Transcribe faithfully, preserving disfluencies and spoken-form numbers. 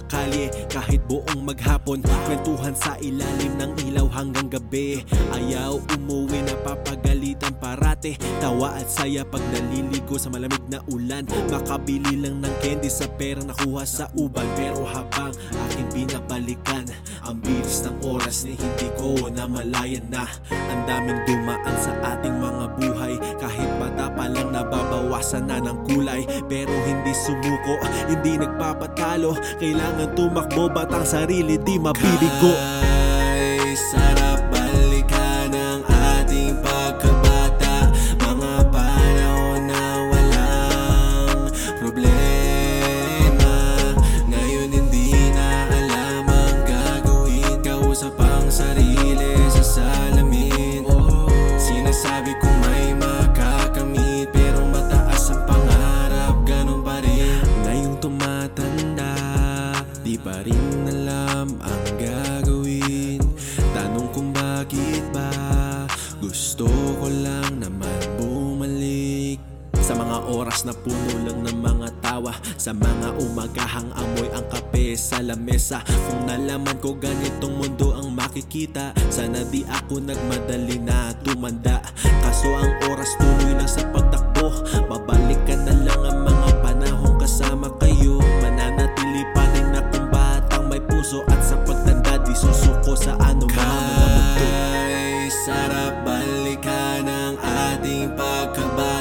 kalye kahit buong maghapon. Kwentuhan sa ilalim ng ilaw hanggang gabi. Ayaw umuwi, napapagalitan parate. Tawa at saya pag naliligo sa malamig na ulan. Makabili lang ng candy sa perang nakuha sa uban. Pero habang aking binabalikan, ang bilis ng oras ni hindi ko namalayan na ang daming dumaan sa ating mga buhay. Kahit bata pa lang nababawasan na ng kulay. Pero hindi sumuko, hindi nagpapatalo. Kailangan tumakbo, batang sarili di mabibigo. Ay, sarap balikan ang ating pagkabata. Mga panahon na walang problema. Ngayon hindi na alam ang gagawin. Kausap ang sarili sa salamin. Sinasabi kong may makakamit, pero mataas ang pangarap, ganun pa rin. Ngayong tumatanda, di pa rin alam ang gagawin. Tanong kung bakit ba, gusto ko lang naman bumalik. Sa mga oras na puno lang ng mga tawa, sa mga umagahang amoy ang kape sa lamesa. Kung nalaman ko ganitong mundo ang makikita, sana di ako nagmadali na tumanda. Kaso ang oras tuloy lang sa pagtakbo. Babalikan na lang ang mga panahong kasama kayo. Mananatili pa rin akong batang may puso, at sa pagtanda di susuko sa anumang mga mundo. Ay, sarap balikan ang ating pagkabata.